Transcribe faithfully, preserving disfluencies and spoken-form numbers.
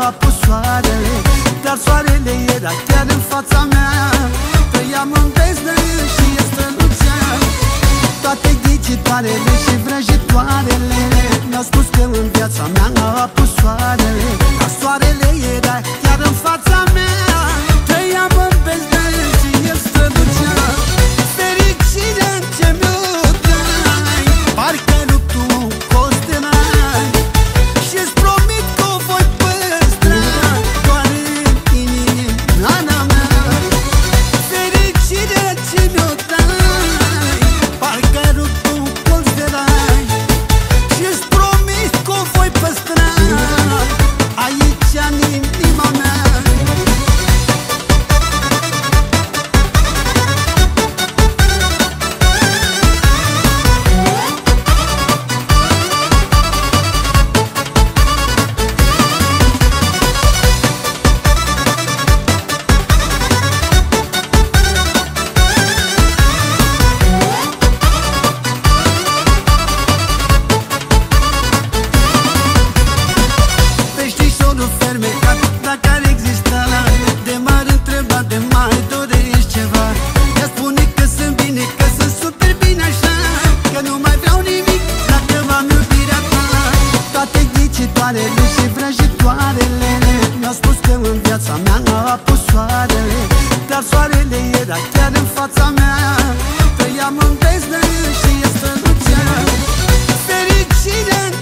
apus soarele, dar soarele era chiar în fața mea. Trăiam în beznă și el strălucea. Toate ghicitoarele și vrăjitoarele mi-au spus că în viața mea a apus soarele, dar soarele era chiar în fața mea. Trăiam în beznă și el strălucea. Fericirea ce mi-o dai, parcă nu tu costerai, și-ți promit că o voi păstra doar în inima mea. Fericirea ce mi-o dai, parcă nu tu costerai, și-ți promit că o voi păstra aici în inima mea. Peștișorul fermecat, dacă ar exista, de m-ar întreba, de mai dorești ceva. Ea spune că sunt bine, că sunt super bine așa, că nu mai vreau nimic dacă m-am iubirea ta. Toate ghicitoarele și vrăjitoarele mi-au spus că în viața mea a apus soarele, dar soarele era chiar în fața mea. Trăiam în beznă și el strălucea. Fericirea